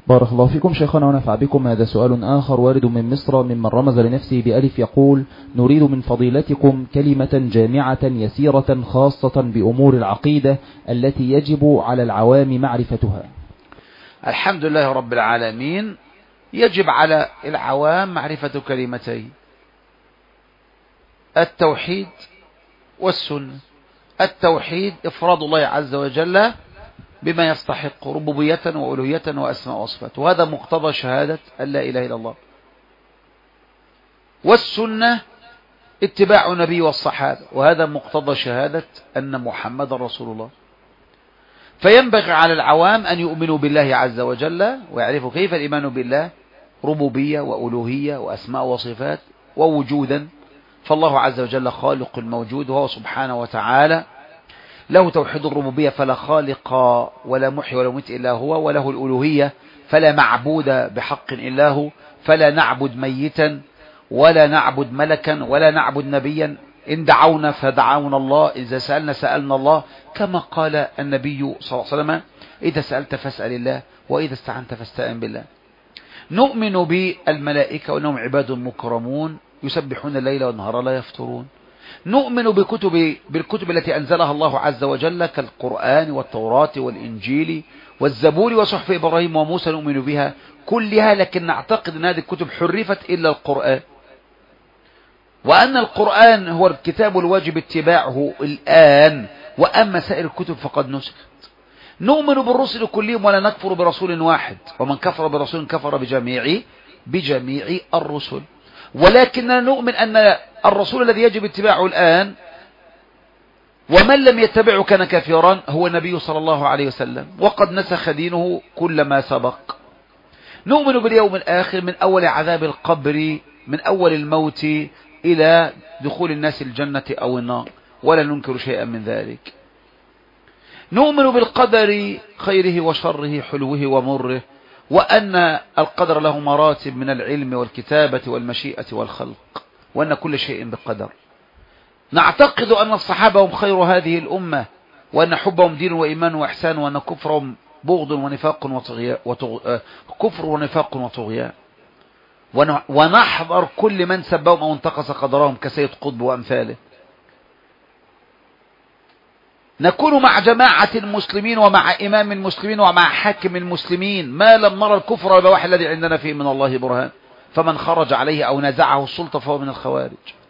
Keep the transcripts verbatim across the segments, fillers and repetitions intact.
بارك الله فيكم شيخنا ونفع بكم. هذا سؤال آخر وارد من مصر ممن رمز لنفسه بألف يقول: نريد من فضيلتكم كلمة جامعة يسيرة خاصة بأمور العقيدة التي يجب على العوام معرفتها. الحمد لله رب العالمين. يجب على العوام معرفة كلمتين: التوحيد والسنة. التوحيد إفراد الله عز وجل بما يستحق ربوبية وألوهية وأسماء وصفات، وهذا مقتضى شهادة أن لا إله إلا الله. والسنة اتباع النبي والصحابة، وهذا مقتضى شهادة أن محمد رسول الله. فينبغي على العوام أن يؤمنوا بالله عز وجل ويعرفوا كيف الإيمان بالله: ربوبية وألوهية وأسماء وصفات ووجودا. فالله عز وجل خالق الموجود، وهو سبحانه وتعالى له توحيد الربوبية فلا خالق ولا محي ولا مميت إلا هو، وله الألوهية فلا معبود بحق إلا هو، فلا نعبد ميتا ولا نعبد ملكا ولا نعبد نبيا. إن دعونا فدعونا الله، إذا سألنا سألنا الله، كما قال النبي صلى الله عليه وسلم: إذا سألت فاسأل الله وإذا استعنت فاستعن بالله. نؤمن بالملائكة وأنهم عباد مكرمون يسبحون الليل والنهار لا يفترون. نؤمن بكتب بالكتب التي أنزلها الله عز وجل كالقرآن والتوراة والإنجيل والزبور وصحف إبراهيم وموسى، نؤمن بها كلها، لكن نعتقد أن هذه الكتب حرفت إلا القرآن، وأن القرآن هو الكتاب الواجب اتباعه الآن، وأما سائر الكتب فقد نسخت. نؤمن بالرسل كلهم ولا نكفر برسول واحد، ومن كفر برسول كفر بجميع بجميع الرسل. ولكننا نؤمن أن الرسول الذي يجب اتباعه الآن ومن لم يتبعه كان كافرا هو النبي صلى الله عليه وسلم، وقد نسخ دينه كل ما سبق. نؤمن باليوم الآخر، من أول عذاب القبر، من أول الموت إلى دخول الناس الجنة أو النار، ولا ننكر شيئا من ذلك. نؤمن بالقدر خيره وشره، حلوه ومره، وأن القدر له مراتب من العلم والكتابة والمشيئة والخلق، وأن كل شيء بقدر. نعتقد أن الصحابة هم خير هذه الأمة، وأن حبهم دين وإيمان وإحسان، وأن كفرهم بغض ونفاق وطغيان وطغ... كفر ونفاق وطغيان. ونحضر كل من سبهم أو انتقص قدرهم كسيد قطب وأمثاله. نكون مع جماعة المسلمين ومع إمام المسلمين ومع حاكم المسلمين ما لم نرى الكفر والبواح الذي عندنا فيه من الله برهان، فمن خرج عليه أو نزعه السلطة فهو من الخوارج.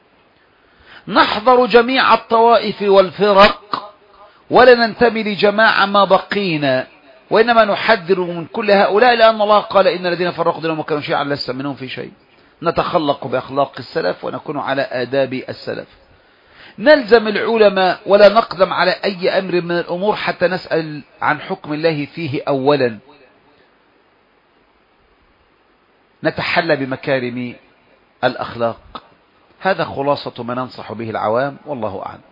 نحضر جميع الطوائف والفرق ولا ننتمي لجماعة ما بقينا، وإنما نحذر من كل هؤلاء، لأن الله قال: إن الذين فرقوا دينهم وكانوا شيعا لست منهم في شيء. نتخلق بأخلاق السلف ونكون على آداب السلف. نلزم العلماء ولا نقدم على أي أمر من الأمور حتى نسأل عن حكم الله فيه أولا. نتحلى بمكارم الأخلاق. هذا خلاصة ما ننصح به العوام، والله أعلم.